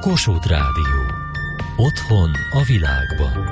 Kossuth Rádió. Otthon a világban.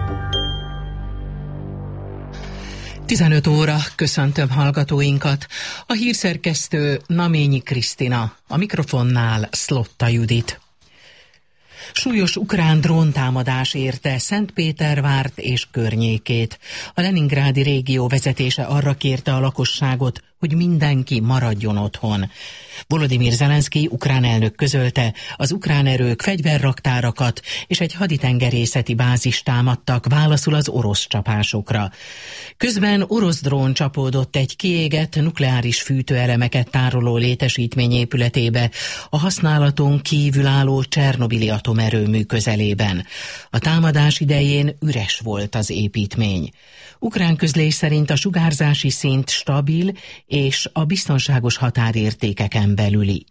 15 óra, köszöntöm hallgatóinkat. A hírszerkesztő Naményi Krisztina, a mikrofonnál Szlotta Judit. Súlyos ukrán dróntámadás érte Szentpétervárt és környékét. A leningrádi régió vezetése arra kérte a lakosságot, hogy mindenki maradjon otthon. Volodymyr Zelenszky ukrán elnök közölte, az ukrán erők fegyverraktárakat és egy haditengerészeti bázist támadtak válaszul az orosz csapásokra. Közben orosz drón csapódott egy kiégett nukleáris fűtőelemeket tároló létesítmény épületébe a használaton kívül álló Csernobili atomerőmű közelében. A támadás idején üres volt az építmény. Ukrán közlés szerint a sugárzási szint stabil és a biztonságos határértékeken belüli.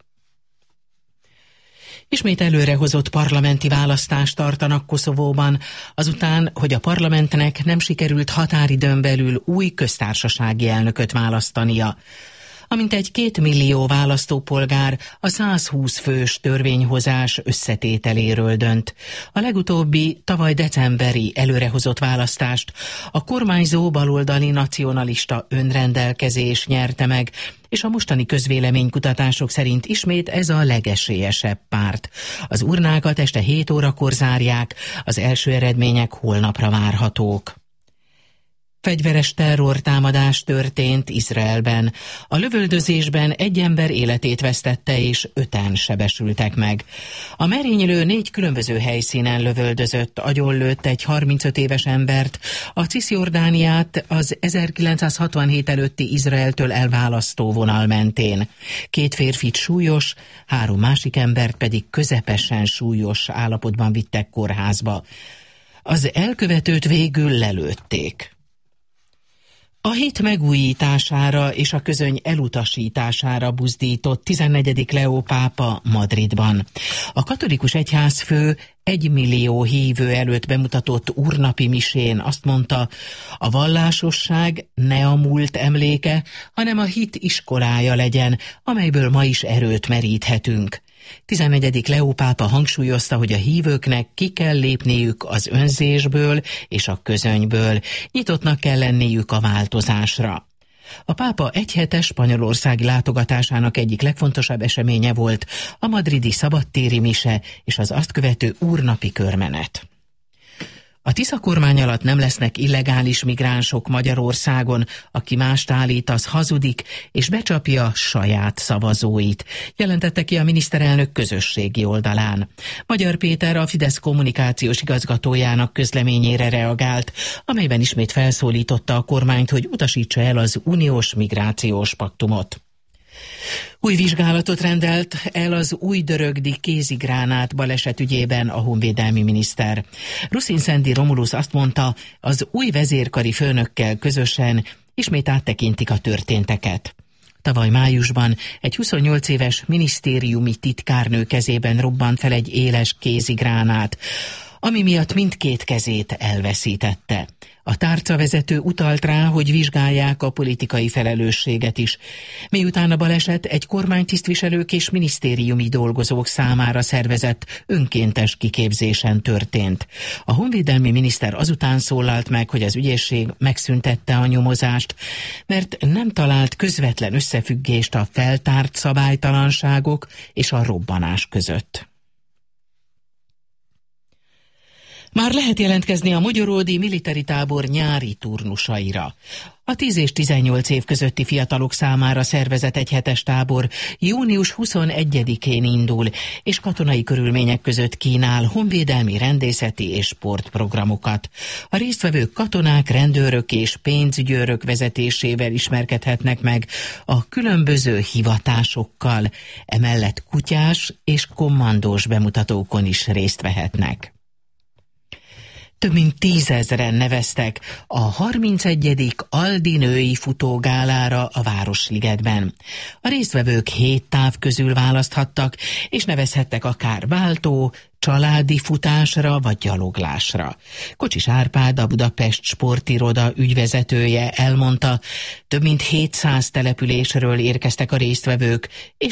Ismét előrehozott parlamenti választást tartanak Koszovóban, azután, hogy a parlamentnek nem sikerült határidőn belül új köztársasági elnököt választania. Amintegy 2 millió választópolgár a 120 fős törvényhozás összetételéről dönt. A legutóbbi tavaly decemberi előrehozott választást a kormányzó baloldali nacionalista önrendelkezés nyerte meg, és a mostani közvéleménykutatások szerint ismét ez a legesélyesebb párt. Az urnákat este 7 órakor zárják, az első eredmények holnapra várhatók. Fegyveres terrortámadás történt Izraelben. A lövöldözésben egy ember életét vesztette és 5-en sebesültek meg. A merénylő 4 különböző helyszínen lövöldözött, agyonlőtt egy 35 éves embert, a Cisjordániát az 1967 előtti Izraeltől elválasztó vonal mentén. 2 férfit súlyos, 3 másik embert pedig közepesen súlyos állapotban vittek kórházba. Az elkövetőt végül lelőtték. A hit megújítására és a közöny elutasítására buzdított 14. Leó pápa Madridban. A katolikus egyházfő 1 millió hívő előtt bemutatott úrnapi misén azt mondta, a vallásosság ne a múlt emléke, hanem a hit iskolája legyen, amelyből ma is erőt meríthetünk. 14. Leó pápa hangsúlyozta, hogy a hívőknek ki kell lépniük az önzésből és a közönyből, nyitottnak kell lenniük a változásra. A pápa egyhetes spanyolországi látogatásának egyik legfontosabb eseménye volt a madridi szabadtéri mise és az azt követő úrnapi körmenet. A Tisza kormány alatt nem lesznek illegális migránsok Magyarországon, aki mást állít, az hazudik és becsapja saját szavazóit, jelentette ki a miniszterelnök közösségi oldalán. Magyar Péter a Fidesz kommunikációs igazgatójának közleményére reagált, amelyben ismét felszólította a kormányt, hogy utasítsa el az uniós migrációs paktumot. Új vizsgálatot rendelt el az újdörögdi kézigránát baleset ügyében a honvédelmi miniszter. Ruszin-Szendi Romulus azt mondta, az új vezérkari főnökkel közösen ismét áttekintik a történteket. Tavaly májusban egy 28 éves minisztériumi titkárnő kezében robbant fel egy éles kézigránát, ami miatt mindkét kezét elveszítette. A tárcavezető utalt rá, hogy vizsgálják a politikai felelősséget is. Miután a baleset egy kormánytisztviselők és minisztériumi dolgozók számára szervezett önkéntes kiképzésen történt. A honvédelmi miniszter azután szólalt meg, hogy az ügyészség megszüntette a nyomozást, mert nem talált közvetlen összefüggést a feltárt szabálytalanságok és a robbanás között. Már lehet jelentkezni a Mogyoródi militari tábor nyári turnusaira. A 10 és 18 év közötti fiatalok számára szervezett egyhetes tábor június 21-én indul, és katonai körülmények között kínál honvédelmi, rendészeti és sportprogramokat. A résztvevők katonák, rendőrök és pénzügyőrök vezetésével ismerkedhetnek meg a különböző hivatásokkal, emellett kutyás és kommandós bemutatókon is részt vehetnek. Több mint 10 000-en neveztek a 31. Aldi női futógálára a Városligetben. A résztvevők 7 táv közül választhattak, és nevezhettek akár váltó, családi futásra vagy gyaloglásra. Kocsis Árpád, a Budapest sportiroda ügyvezetője elmondta, több mint 700 településről érkeztek a résztvevők, és